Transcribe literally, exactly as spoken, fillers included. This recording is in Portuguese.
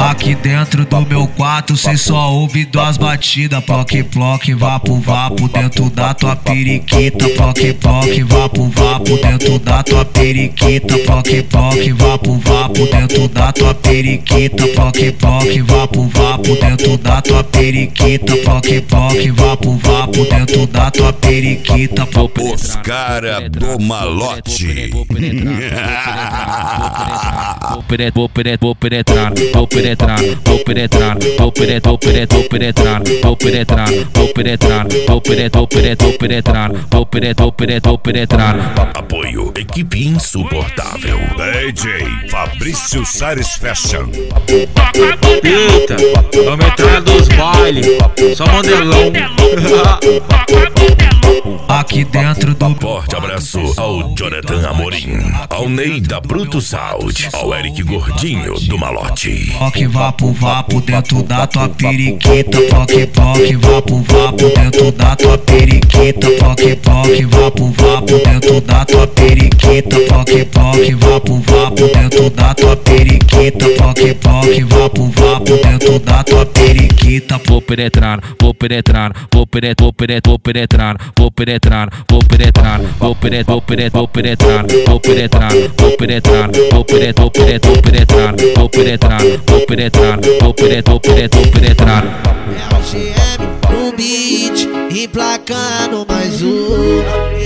Aqui dentro do meu quarto cê só ouve duas batidas. Ploque, ploque, vapo, vapo dentro da tua periquita. Ploque, ploque, vapo, vapo dentro da tua periquita. Ploque, ploque, vapo, vapo dentro da tua periquita. Ploque, ploque, vapo, vapo dentro da tua periquita. Ploque, ploque, vapo, vapo dentro da tua periquita. Os cara do malote. Vou penetrar, vou penetrar, vou penetrar, vou penetrar, vou penetrar, vou penetrar, vou penetrar, vou penetrar, vou penetrar, vou penetrar, vou penetrar, vou penetrar. Apoio Equipe Insuportável. D J Fabrício Sares Fashion. Eita, vamos entrar dos bailes, só modelão. Aqui dentro do Forte abraço ao Jonathan Amorim, ao Ney da Bruto Sound, ao Eric Gordinho do Malote. Ploque, vapo, vapo dentro da tua periquita. Ploque, ploque, vapo, vapo dentro da tua periquita. Ploque, ploque, vapo, vapo dentro da tua periquita. Ploque, ploque, vapo, vapo dentro da tua periquita. Ploque, ploque, vapo, vapo dentro da tua periquita. Vou penetrar, vou penetrar, vou penetrar, vou penetrar, vou penetrar, vou penetrar, vou penetrar, vou penetrar, vou penetrar, vou penetrar, vou penetrar, vou penetrar, vou penetrar, vou penetrar, vou penetrar, vou penetrar, vou penetrar, vou penetrar. É o G M no beat, emplacando mais um.